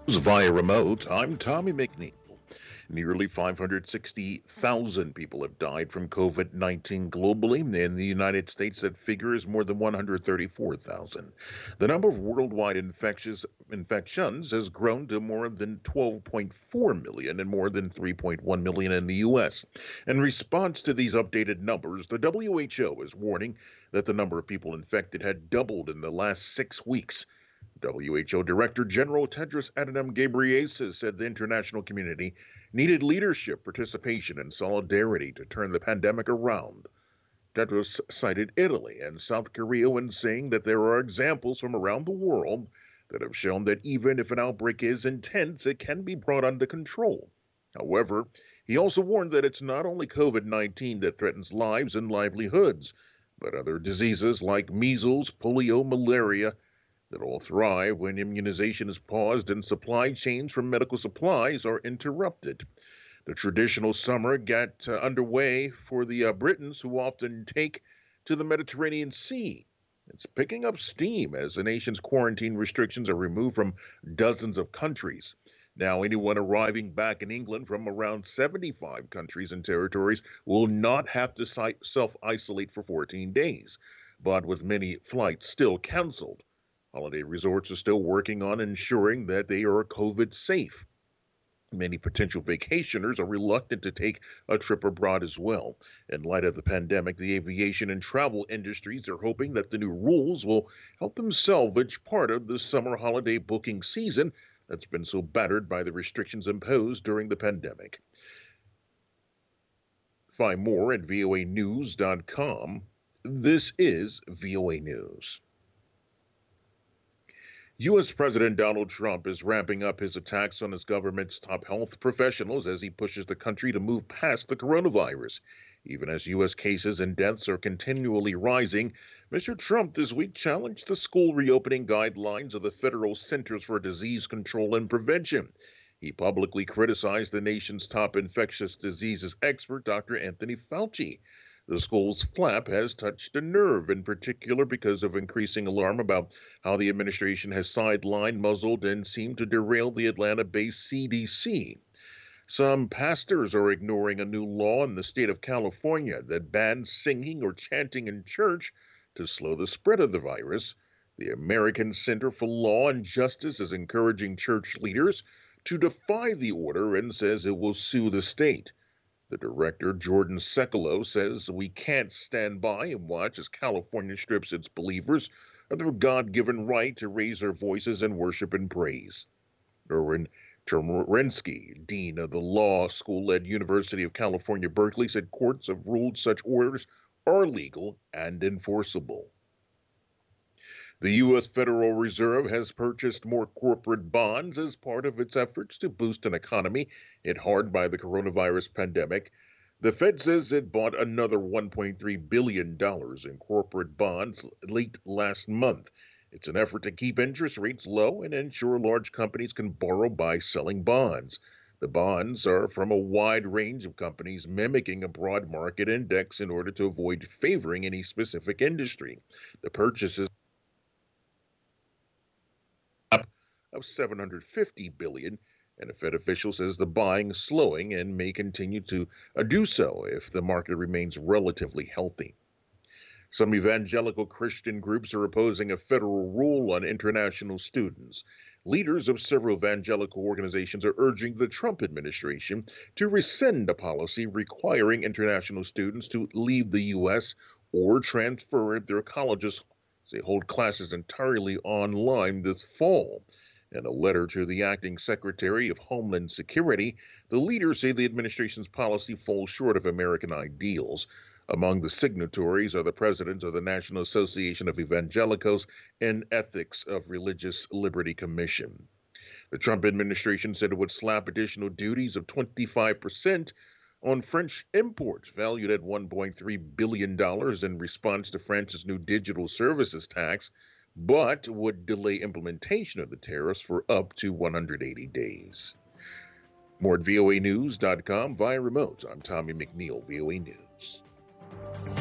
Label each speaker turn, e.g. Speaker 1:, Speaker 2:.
Speaker 1: Via remote, I'm Tommy McNeil. Nearly 560,000 people have died from COVID 19 globally. In the United States, that figure is more than 134,000. The number of worldwide infections has grown to more than 12.4 million and more than 3.1 million in the U.S. In response to these updated numbers, the WHO is warning that the number of people infected had doubled in the last 6 weeks. WHO Director General Tedros Adhanom Ghebreyesus said the international community needed leadership, participation, and solidarity to turn the pandemic around. Tedros cited Italy and South Korea when saying that there are examples from around the world that have shown that even if an outbreak is intense, it can be brought under control. However, he also warned that it's not only COVID 19 that threatens lives and livelihoods, but other diseases like measles, polio, malaria, that all thrive when immunization is paused and supply chains for medical supplies are interrupted. The traditional summer got underway for the Britons, who often take to the Mediterranean Sea. It's picking up steam as the nation's quarantine restrictions are removed from dozens of countries. Now, anyone arriving back in England from around 75 countries and territories will not have to self isolate for 14 days, but with many flights still canceled. Holiday resorts are still working on ensuring that they are COVID safe. Many potential vacationers are reluctant to take a trip abroad as well. In light of the pandemic, the aviation and travel industries are hoping that the new rules will help them salvage part of the summer holiday booking season that's been so battered by the restrictions imposed during the pandemic. Find more at voanews.com. This is VOA News. U.S. President Donald Trump is ramping up his attacks on his government's top health professionals as he pushes the country to move past the coronavirus. Even as U.S. cases and deaths are continually rising, Mr. Trump this week challenged the school reopening guidelines of the Federal Centers for Disease Control and Prevention. He publicly criticized the nation's top infectious diseases expert, Dr. Anthony Fauci. The school's flap has touched a nerve, in particular because of increasing alarm about how the administration has sidelined, muzzled, and seemed to derail the Atlanta-based CDC. Some pastors are ignoring a new law in the state of California that bans singing or chanting in church to slow the spread of the virus. The American Center for Law and Justice is encouraging church leaders to defy the order and says it will sue the state. The director, Jordan Sekelo, says we can't stand by and watch as California strips its believers of their God-given right to raise their voices in worship and praise. Erwin Chemerinsky, dean of the law school at University of California, Berkeley, said courts have ruled such orders are legal and enforceable. The U.S. Federal Reserve has purchased more corporate bonds as part of its efforts to boost an economy hit hard by the coronavirus pandemic. The Fed says it bought another $1.3 billion in corporate bonds late last month. It's an effort to keep interest rates low and ensure large companies can borrow by selling bonds. The bonds are from a wide range of companies, mimicking a broad market index in order to avoid favoring any specific industry. The purchases of $750 billion, and a Fed official says the buying is slowing and may continue to do so if the market remains relatively healthy. Some evangelical Christian groups are opposing a federal rule on international students. Leaders of several evangelical organizations are urging the Trump administration to rescind a policy requiring international students to leave the U.S. or transfer their colleges. They hold classes entirely online this fall. In a letter to the acting Secretary of Homeland Security, the leaders say the administration's policy falls short of American ideals. Among the signatories are the presidents of the National Association of Evangelicals and Ethics of Religious Liberty Commission. The Trump administration said it would slap additional duties of 25% on French imports valued at $1.3 billion in response to France's new digital services tax, but would delay implementation of the tariffs for up to 180 days. More at voanews.com via remote. I'm Tommy McNeil, VOA News.